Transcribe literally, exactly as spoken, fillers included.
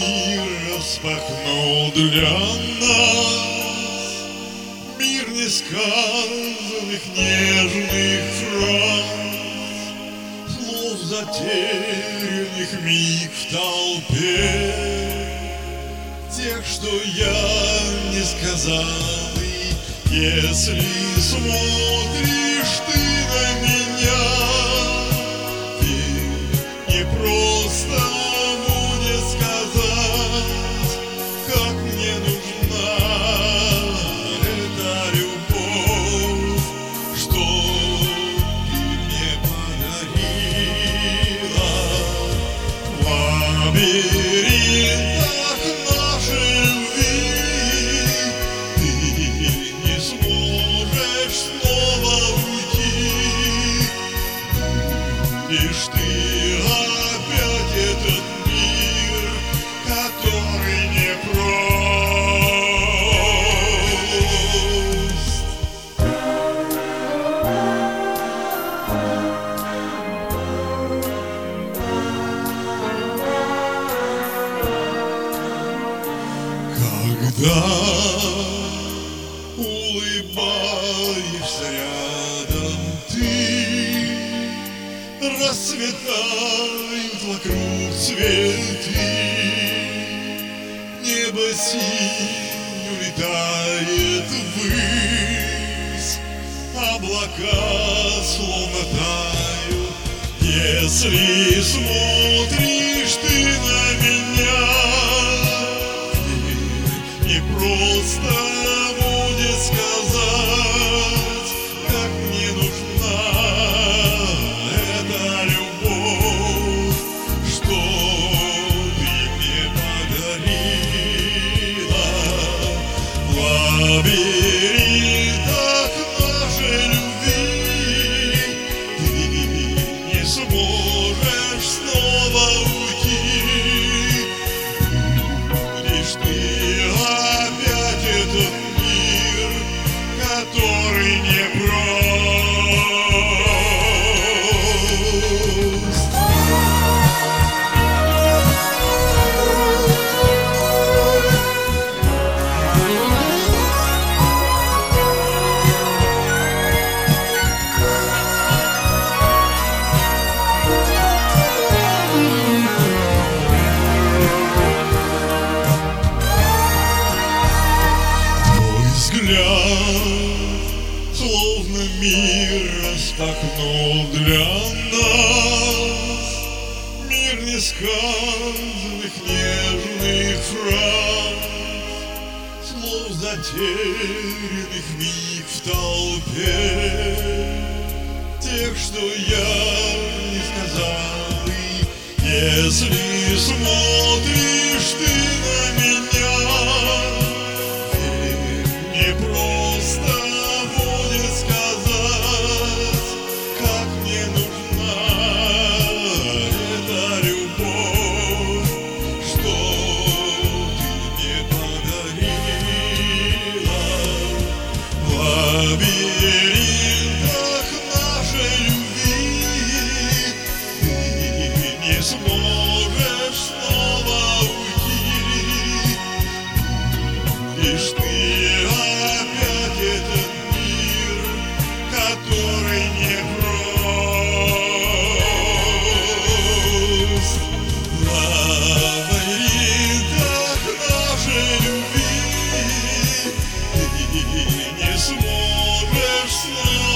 мир распахнул для нас, мир несказанных нежных фраз, слов затерянных миг в толпе, тех, что я не сказал. И если смотришь ты на меня, верь, не просто будет сказать, как мне нужна эта любовь, что ты мне подарила в лабиринтах нашей любви. Ты не сможешь снова уйти, будешь ты опять этот мир, который не прост. Когда улыбаешься рядом ты, расцветают вокруг цветы, небо синь улетает ввысь, облака словно тают. Если смотришь ты на меня, верь, не просто будет сказать, как мне нужна эта любовь, что ты мне подарила в лабиринтах нашей любви. Ты не сможешь снова уйти, будешь ты опять этот мир, который не прост. Твой взгляд, словно мир распахнул для нас, мир несказанных нежных фраз, слов затерянных миг в толпе, тех, что я не сказал. И если смотришь ты на меня, верь, не просто будет сказать, как мне нужна эта любовь, что ты мне подарила в лабиринтах нашей любви. Ты не сможешь снова уйти, будешь ты опять этот мир, который не прост. В лабиринтах нашей любви ты не сможешь снова